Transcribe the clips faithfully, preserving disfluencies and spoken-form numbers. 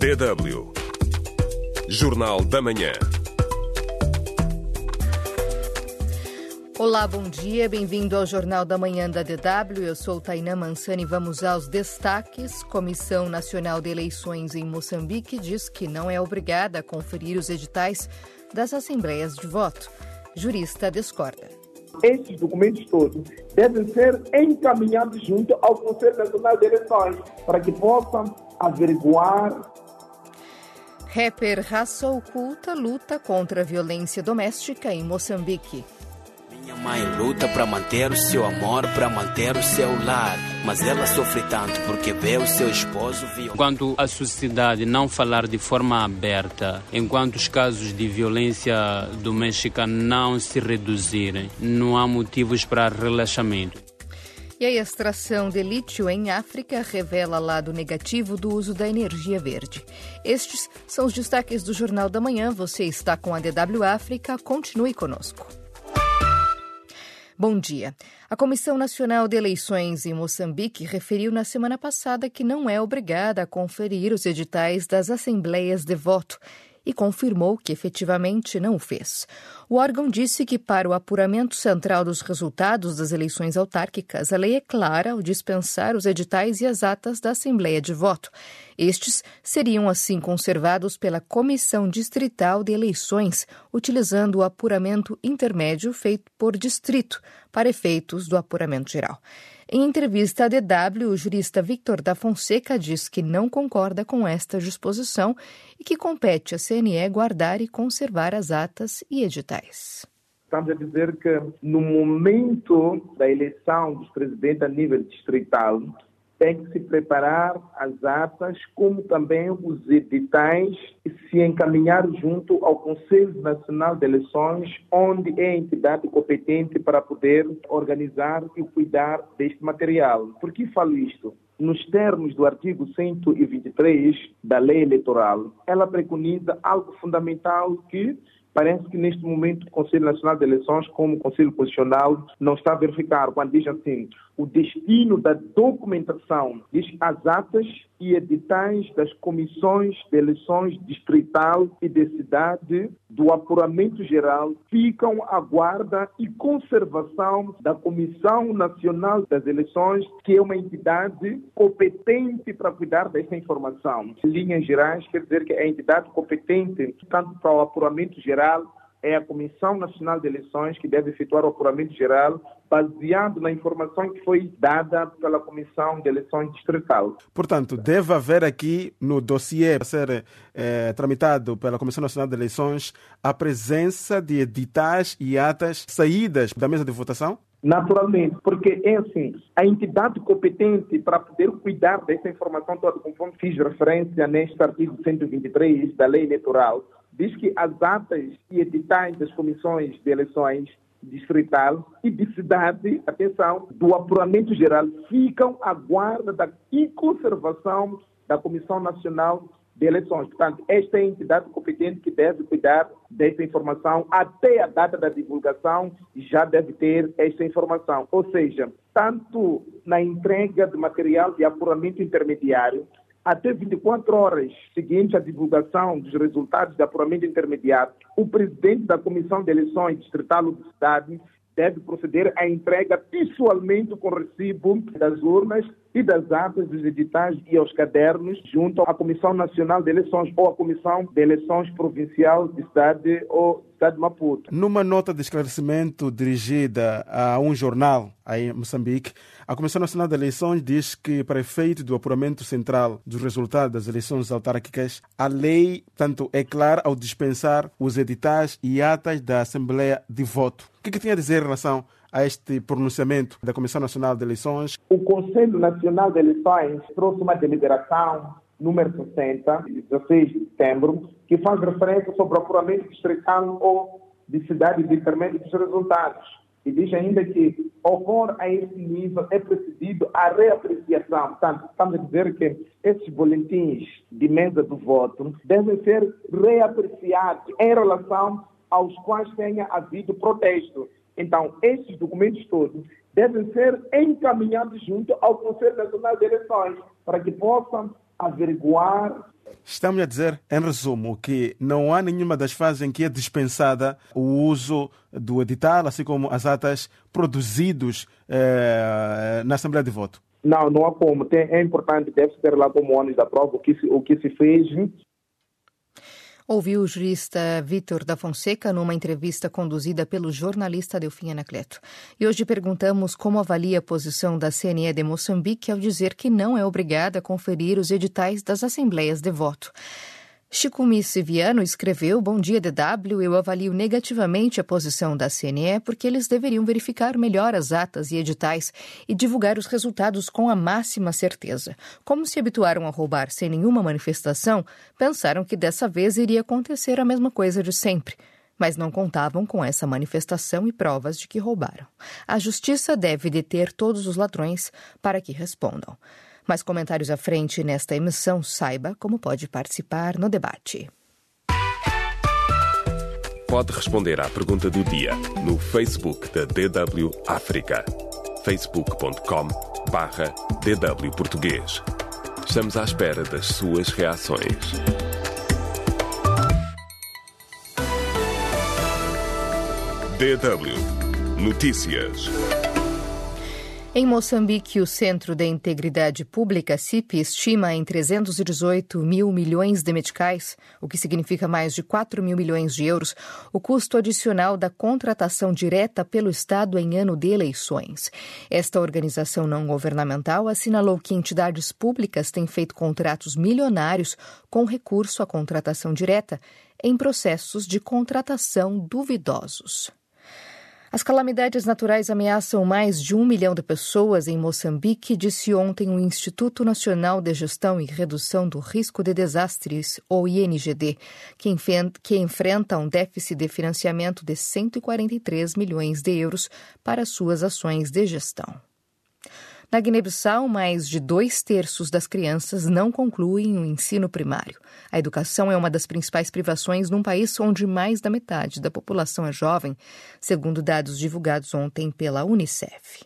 D W Jornal da Manhã. Olá, bom dia, bem-vindo ao Jornal da Manhã da D W. Eu sou Tainá Mansani e vamos aos destaques. Comissão Nacional de Eleições em Moçambique diz que não é obrigada a conferir os editais das assembleias de voto. Jurista discorda. Esses documentos todos devem ser encaminhados junto ao Conselho Nacional de Eleições para que possam averiguar. Rapper Raça Oculta luta contra a violência doméstica em Moçambique. Minha mãe luta para manter o seu amor, para manter o seu lar, mas ela sofre tanto porque vê o seu esposo violento. Enquanto a sociedade não falar de forma aberta, enquanto os casos de violência doméstica não se reduzirem, não há motivos para relaxamento. E a extração de lítio em África revela lado negativo do uso da energia verde. Estes são os destaques do Jornal da Manhã. Você está com a D W África. Continue conosco. Bom dia. A Comissão Nacional de Eleições em Moçambique referiu na semana passada que não é obrigada a conferir os editais das assembleias de voto e confirmou que efetivamente não o fez. O órgão disse que para o apuramento central dos resultados das eleições autárquicas, a lei é clara ao dispensar os editais e as atas da Assembleia de Voto. Estes seriam assim conservados pela Comissão Distrital de Eleições, utilizando o apuramento intermédio feito por distrito para efeitos do apuramento geral. Em entrevista à D W, o jurista Victor da Fonseca diz que não concorda com esta disposição e que compete à C N E guardar e conservar as atas e editais. Estamos a dizer que no momento da eleição dos presidentes a nível distrital, tem que se preparar as atas, como também os editais, e se encaminhar junto ao Conselho Nacional de Eleições, onde é a entidade competente para poder organizar e cuidar deste material. Por que falo isto? Nos termos do artigo cento e vinte e três da Lei Eleitoral, ela preconiza algo fundamental que parece que neste momento o Conselho Nacional de Eleições, como Conselho Constitucional, não está a verificar, quando diz assim, o destino da documentação, diz as atas e editais das comissões de eleições distrital e de cidade do apuramento geral ficam à guarda e conservação da Comissão Nacional das Eleições, que é uma entidade competente para cuidar dessa informação. Em linhas gerais, quer dizer que a entidade competente, tanto para o apuramento geral, é a Comissão Nacional de Eleições que deve efetuar o apuramento geral baseado na informação que foi dada pela Comissão de Eleições Distrital. Portanto, deve haver aqui no dossiê a ser eh, tramitado pela Comissão Nacional de Eleições a presença de editais e atas saídas da mesa de votação? Naturalmente, porque é assim, a entidade competente para poder cuidar dessa informação toda, conforme fiz referência neste artigo cento e vinte e três da Lei Eleitoral, diz que as atas e editais das comissões de eleições distrital e de cidade, atenção, do apuramento geral, ficam à guarda da e conservação da Comissão Nacional de Eleições. Portanto, esta é a entidade competente que deve cuidar dessa informação até a data da divulgação, já deve ter esta informação. Ou seja, tanto na entrega de material de apuramento intermediário, até vinte e quatro horas seguinte à divulgação dos resultados de apuramento intermediário, o presidente da Comissão de Eleições Distrital ou de Cidade deve proceder à entrega pessoalmente com recibo das urnas e das atas dos editais e aos cadernos junto à Comissão Nacional de Eleições ou à Comissão de Eleições Provincial de Cidade ou Cidade de Maputo. Numa nota de esclarecimento dirigida a um jornal aí em Moçambique, a Comissão Nacional de Eleições diz que, para efeito do apuramento central dos resultados das eleições autárquicas, a lei, tanto é clara ao dispensar os editais e atas da Assembleia de Voto. O que, que tinha a dizer em relação a este pronunciamento da Comissão Nacional de Eleições? O Conselho Nacional de Eleições trouxe uma deliberação número sessenta, de dezesseis de setembro, que faz referência sobre o apuramento distrital ou de cidade de intermédio dos resultados. E diz ainda que, ocorre a esse nível, é precedido a reapreciação. Portanto, estamos a dizer que esses boletins de mesa do voto devem ser reapreciados em relação aos quais tenha havido protesto. Então, esses documentos todos devem ser encaminhados junto ao Conselho Nacional de Eleições para que possam averiguar. Estamos a dizer, em resumo, que não há nenhuma das fases em que é dispensada o uso do edital, assim como as atas produzidos eh, na Assembleia de Voto. Não, não há como. Tem, é importante, deve ter lá como ônus da prova o que se, o que se fez. Ouviu o jurista Vítor da Fonseca numa entrevista conduzida pelo jornalista Delfim Anacleto. E hoje perguntamos como avalia a posição da C N E de Moçambique ao dizer que não é obrigada a conferir os editais das assembleias de voto. Chico Missi Viano escreveu: Bom dia, D W, eu avalio negativamente a posição da C N E porque eles deveriam verificar melhor as atas e editais e divulgar os resultados com a máxima certeza. Como se habituaram a roubar sem nenhuma manifestação, pensaram que dessa vez iria acontecer a mesma coisa de sempre. Mas não contavam com essa manifestação e provas de que roubaram. A justiça deve deter todos os ladrões para que respondam. Mais comentários à frente nesta emissão, saiba como pode participar no debate. Pode responder à pergunta do dia no Facebook da D W África. facebook ponto com barra D W Português. Estamos à espera das suas reações. D W Notícias. Em Moçambique, o Centro de Integridade Pública, C I P, estima em trezentos e dezoito mil milhões de meticais, o que significa mais de quatro mil milhões de euros, o custo adicional da contratação direta pelo Estado em ano de eleições. Esta organização não governamental assinalou que entidades públicas têm feito contratos milionários com recurso à contratação direta em processos de contratação duvidosos. As calamidades naturais ameaçam mais de um milhão de pessoas em Moçambique, disse ontem o Instituto Nacional de Gestão e Redução do Risco de Desastres, ou I N G D, que enfrenta um déficit de financiamento de cento e quarenta e três milhões de euros para suas ações de gestão. Na Guiné-Bissau, mais de dois terços das crianças não concluem o ensino primário. A educação é uma das principais privações num país onde mais da metade da população é jovem, segundo dados divulgados ontem pela Unicef.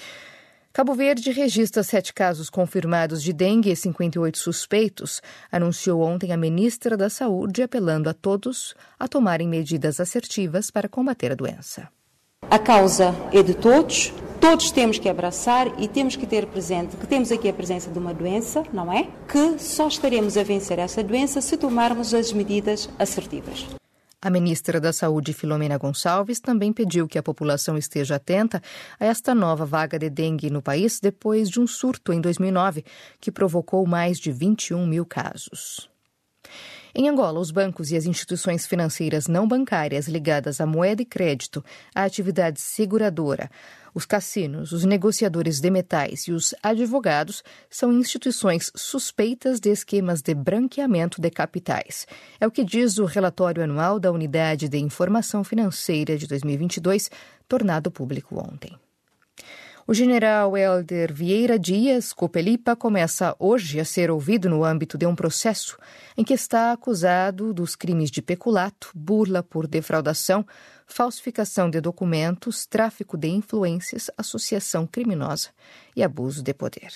Cabo Verde registra sete casos confirmados de dengue e cinquenta e oito suspeitos, anunciou ontem a ministra da Saúde, apelando a todos a tomarem medidas assertivas para combater a doença. A causa é de todos, todos temos que abraçar e temos que ter presente que temos aqui a presença de uma doença, não é? Que só estaremos a vencer essa doença se tomarmos as medidas assertivas. A ministra da Saúde, Filomena Gonçalves, também pediu que a população esteja atenta a esta nova vaga de dengue no país depois de um surto em dois mil e nove, que provocou mais de vinte e um mil casos. Em Angola, os bancos e as instituições financeiras não bancárias ligadas à moeda e crédito, à atividade seguradora, os cassinos, os negociadores de metais e os advogados são instituições suspeitas de esquemas de branqueamento de capitais. É o que diz o relatório anual da Unidade de Informação Financeira de dois mil e vinte e dois, tornado público ontem. O general Helder Vieira Dias Copelipa começa hoje a ser ouvido no âmbito de um processo em que está acusado dos crimes de peculato, burla por defraudação, falsificação de documentos, tráfico de influências, associação criminosa e abuso de poder.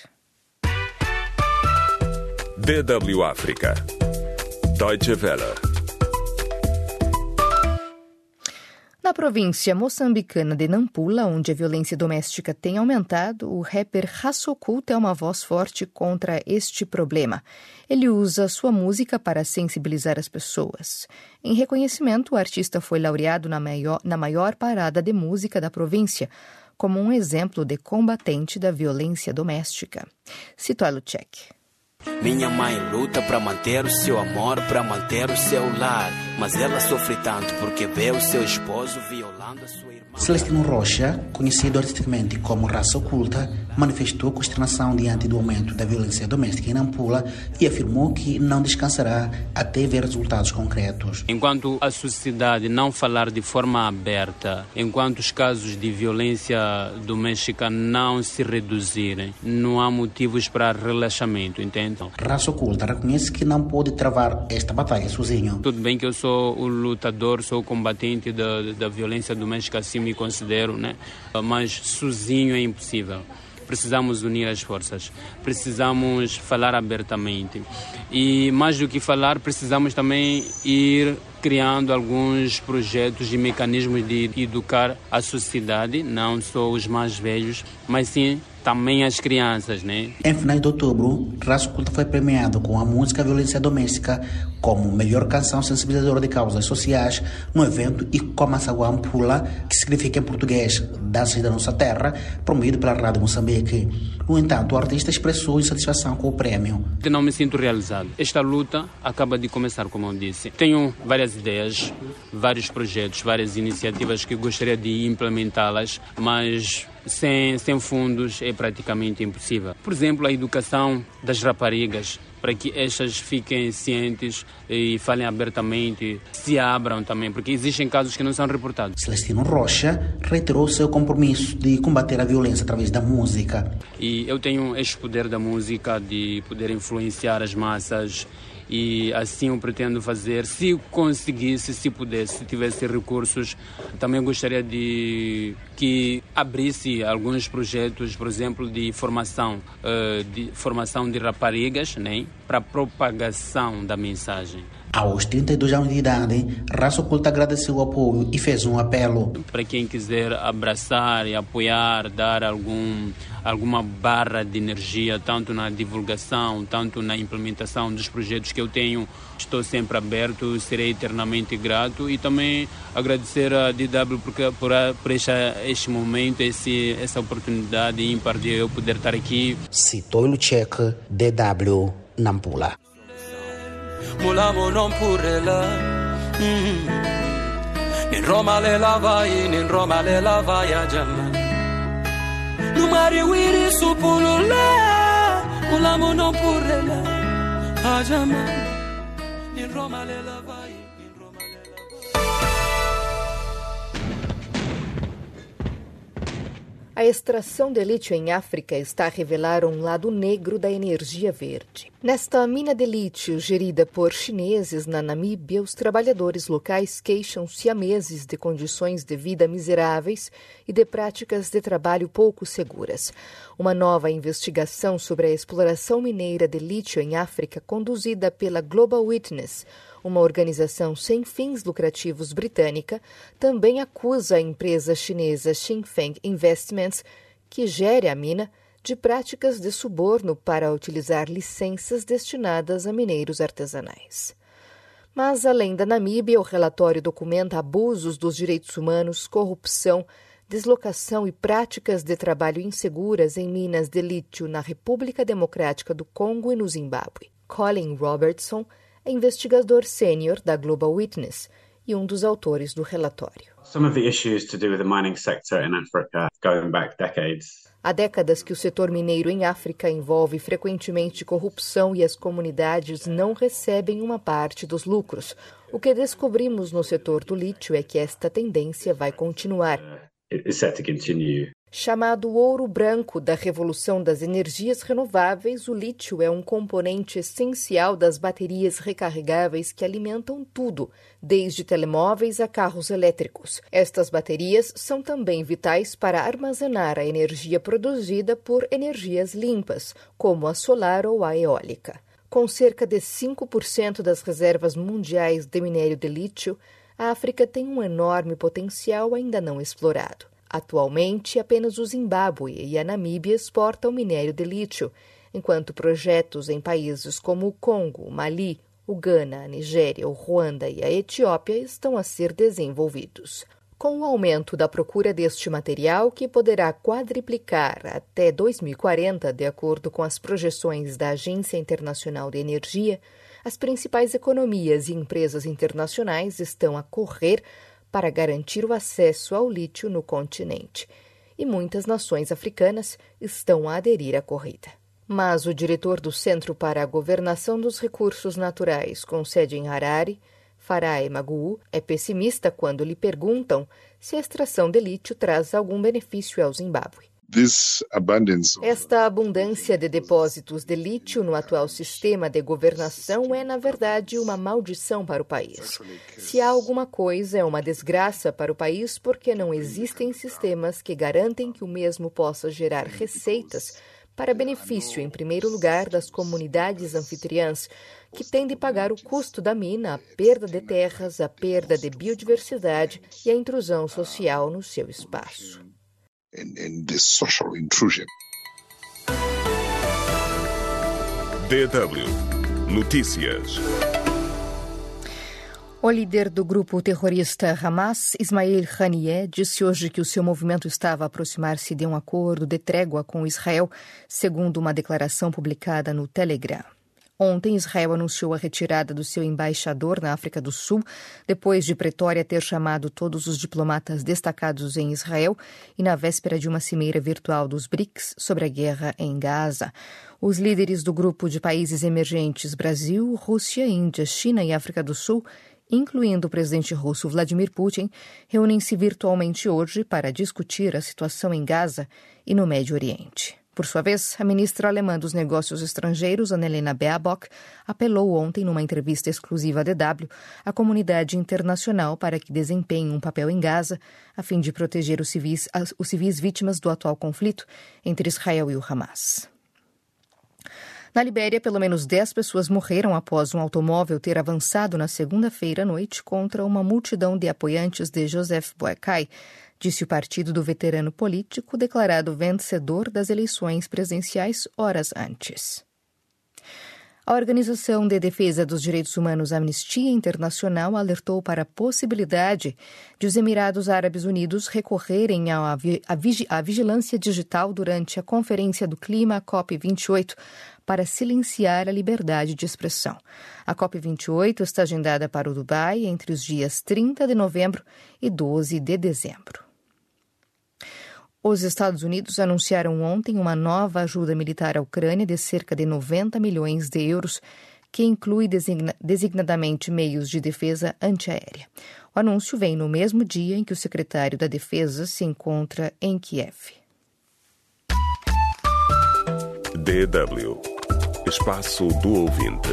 D W África. Deutsche Welle. Na província moçambicana de Nampula, onde a violência doméstica tem aumentado, o rapper Raça Oculta é uma voz forte contra este problema. Ele usa sua música para sensibilizar as pessoas. Em reconhecimento, o artista foi laureado na maior, na maior parada de música da província, como um exemplo de combatente da violência doméstica. Cito a Luchek. Minha mãe luta para manter o seu amor, para manter o seu lar, mas ela sofre tanto porque vê o seu esposo violando a sua irmã. Celestino Rocha, conhecido artisticamente como Raça Oculta, manifestou consternação diante do aumento da violência doméstica em Nampula e afirmou que não descansará até ver resultados concretos. Enquanto a sociedade não falar de forma aberta, enquanto os casos de violência doméstica não se reduzirem, não há motivos para relaxamento, entende? Raça Oculta reconhece que não pode travar esta batalha sozinho. Tudo bem que eu sou o lutador, sou o combatente da, da violência doméstica, assim me considero, né? Mas sozinho é impossível. precisamos unir as forças, precisamos falar abertamente e, mais do que falar, precisamos também ir criando alguns projetos e mecanismos de educar a sociedade, não só os mais velhos, mas sim também as crianças, né? Em finais de outubro, Raça Oculta foi premiado com a música Violência Doméstica como melhor canção sensibilizadora de causas sociais no evento Ikomasawa Ampula, que significa em português Danças da Nossa Terra, promovido pela Rádio Moçambique. No entanto, o artista expressou insatisfação com o prêmio. Eu não me sinto realizado. Esta luta acaba de começar, como eu disse. Tenho várias ideias, vários projetos, várias iniciativas que gostaria de implementá-las, mas sem, sem fundos é praticamente impossível. Por exemplo, a educação das raparigas, para que estas fiquem cientes e falem abertamente, se abram também, porque existem casos que não são reportados. Celestino Rocha reiterou seu compromisso de combater a violência através da música. E eu tenho este poder da música de poder influenciar as massas e assim eu pretendo fazer, se conseguisse, se pudesse, se tivesse recursos. Também gostaria de que abrisse alguns projetos, por exemplo, de formação, de formação de raparigas, né, para propagação da mensagem. Aos trinta e dois anos de idade, Raça Oculta agradeceu o apoio e fez um apelo. Para quem quiser abraçar e apoiar, dar algum, alguma barra de energia, tanto na divulgação, tanto na implementação dos projetos que eu tenho, estou sempre aberto, serei eternamente grato. E também agradecer a D W por, por, por este, este momento, esse, essa oportunidade ímpar de eu poder estar aqui. Citou Lucheque, D W, Nampula. Mulamo non purela in Roma le lavai in Roma le lavai a jamma numari wiri supulula mulamo non purela a jamma in Roma le lavai in Roma le lavai. A extração de lítio em África está a revelar um lado negro da energia verde. Nesta mina de lítio, gerida por chineses na Namíbia, os trabalhadores locais queixam-se há meses de condições de vida miseráveis e de práticas de trabalho pouco seguras. Uma nova investigação sobre a exploração mineira de lítio em África, conduzida pela Global Witness, uma organização sem fins lucrativos britânica, também acusa a empresa chinesa Xinfeng Investments, que gere a mina, de práticas de suborno para utilizar licenças destinadas a mineiros artesanais. Mas, além da Namíbia, o relatório documenta abusos dos direitos humanos, corrupção, deslocação e práticas de trabalho inseguras em minas de lítio na República Democrática do Congo e no Zimbábue. Colin Robertson é investigador sênior da Global Witness e um dos autores do relatório. Some of the issues to do with the mining sector in Africa going back decades. Há décadas que o setor mineiro em África envolve frequentemente corrupção e as comunidades não recebem uma parte dos lucros. O que descobrimos no setor do lítio é que esta tendência vai continuar. It is set to continue. Chamado ouro branco da revolução das energias renováveis, o lítio é um componente essencial das baterias recarregáveis que alimentam tudo, desde telemóveis a carros elétricos. Estas baterias são também vitais para armazenar a energia produzida por energias limpas, como a solar ou a eólica. Com cerca de cinco por cento das reservas mundiais de minério de lítio, a África tem um enorme potencial ainda não explorado. Atualmente, apenas o Zimbábue e a Namíbia exportam minério de lítio, enquanto projetos em países como o Congo, o Mali, o Ghana, a Nigéria, o Ruanda e a Etiópia estão a ser desenvolvidos. Com o aumento da procura deste material, que poderá quadriplicar até dois mil e quarenta, de acordo com as projeções da Agência Internacional de Energia, as principais economias e empresas internacionais estão a correr para garantir o acesso ao lítio no continente, e muitas nações africanas estão a aderir à corrida. Mas o diretor do Centro para a Governação dos Recursos Naturais, com sede em Harare, Farai Maguwu, é pessimista quando lhe perguntam se a extração de lítio traz algum benefício ao Zimbábue. Esta abundância de depósitos de lítio no atual sistema de governação é, na verdade, uma maldição para o país. Se há alguma coisa, é uma desgraça para o país porque não existem sistemas que garantem que o mesmo possa gerar receitas para benefício, em primeiro lugar, das comunidades anfitriãs, que têm de pagar o custo da mina, a perda de terras, a perda de biodiversidade e a intrusão social no seu espaço. And, and the social intrusion. D W Notícias. O líder do grupo terrorista Hamas, Ismail Haniyeh, disse hoje que o seu movimento estava a aproximar-se de um acordo de trégua com Israel, segundo uma declaração publicada no Telegram. Ontem, Israel anunciou a retirada do seu embaixador na África do Sul, depois de Pretória ter chamado todos os diplomatas destacados em Israel e na véspera de uma cimeira virtual dos B R I C S sobre a guerra em Gaza. Os líderes do grupo de países emergentes Brasil, Rússia, Índia, China e África do Sul, incluindo o presidente russo Vladimir Putin, reúnem-se virtualmente hoje para discutir a situação em Gaza e no Médio Oriente. Por sua vez, a ministra alemã dos Negócios Estrangeiros, Annalena Baerbock, apelou ontem, numa entrevista exclusiva à D W, à comunidade internacional para que desempenhe um papel em Gaza, a fim de proteger os civis, os civis vítimas do atual conflito entre Israel e o Hamas. Na Libéria, pelo menos dez pessoas morreram após um automóvel ter avançado na segunda-feira à noite contra uma multidão de apoiantes de Joseph Boakai, disse o partido do veterano político declarado vencedor das eleições presidenciais horas antes. A Organização de Defesa dos Direitos Humanos Amnistia Internacional alertou para a possibilidade de os Emirados Árabes Unidos recorrerem à, vig- à vigilância digital durante a Conferência do Clima COP vinte e oito para silenciar a liberdade de expressão. A COP vinte e oito está agendada para o Dubai entre os dias trinta de novembro e doze de dezembro. Os Estados Unidos anunciaram ontem uma nova ajuda militar à Ucrânia de cerca de noventa milhões de euros, que inclui designa- designadamente meios de defesa antiaérea. O anúncio vem no mesmo dia em que o secretário da Defesa se encontra em Kiev. D W Espaço do Ouvinte.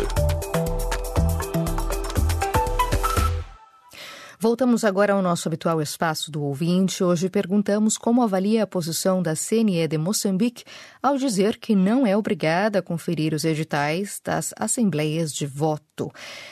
Voltamos agora ao nosso habitual espaço do ouvinte. Hoje perguntamos como avalia a posição da C N E de Moçambique ao dizer que não é obrigada a conferir os editais das assembleias de voto.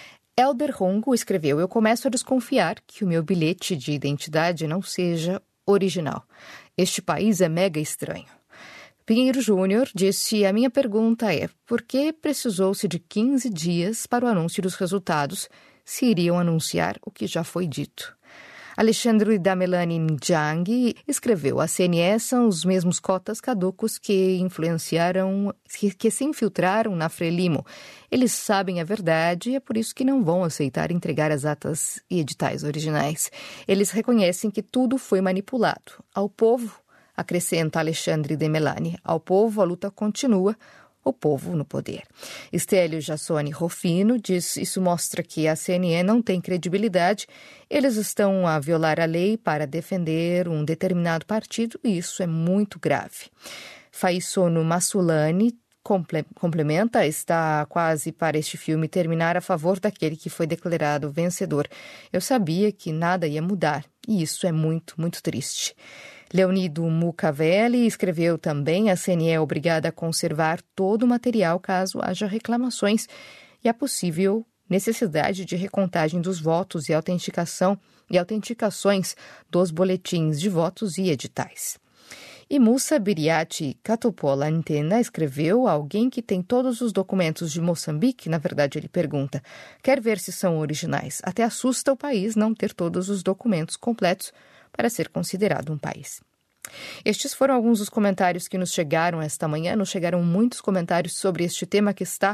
Elder Rongo escreveu: eu começo a desconfiar que o meu bilhete de identidade não seja original. Este país é mega estranho. Pinheiro Júnior disse: a minha pergunta é, por que precisou-se de quinze dias para o anúncio dos resultados, se iriam anunciar o que já foi dito? Alexandre Damelani Njang escreveu: a C N E são os mesmos cotas caducos que influenciaram, que, que se infiltraram na Frelimo. Eles sabem a verdade e é por isso que não vão aceitar entregar as atas e editais originais. Eles reconhecem que tudo foi manipulado. Ao povo, acrescenta Alexandre Damelani, ao povo a luta continua, o povo no poder. Estélio Jassoni Rofino diz: isso mostra que a C N E não tem credibilidade, eles estão a violar a lei para defender um determinado partido e isso é muito grave. Faisono Massulani comple- complementa: está quase para este filme terminar a favor daquele que foi declarado vencedor. Eu sabia que nada ia mudar e isso é muito, muito triste. Leonido Mucavelli escreveu também: a C N E é obrigada a conservar todo o material caso haja reclamações e a possível necessidade de recontagem dos votos e autenticação e autenticações dos boletins de votos e editais. E Musa Biriati Katopola Antena escreveu: alguém que tem todos os documentos de Moçambique, na verdade ele pergunta, quer ver se são originais. Até assusta o país não ter todos os documentos completos para ser considerado um país. Estes foram alguns dos comentários que nos chegaram esta manhã. Nos chegaram muitos comentários sobre este tema que está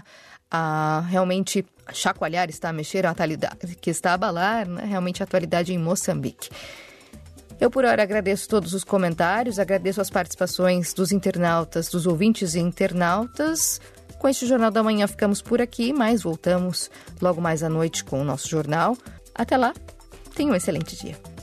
a realmente chacoalhar, está a mexer a atualidade, que está a abalar, né, realmente a atualidade em Moçambique. Eu, por hora, agradeço todos os comentários, agradeço as participações dos internautas, dos ouvintes e internautas. Com este Jornal da Manhã ficamos por aqui, mas voltamos logo mais à noite com o nosso jornal. Até lá, tenha um excelente dia.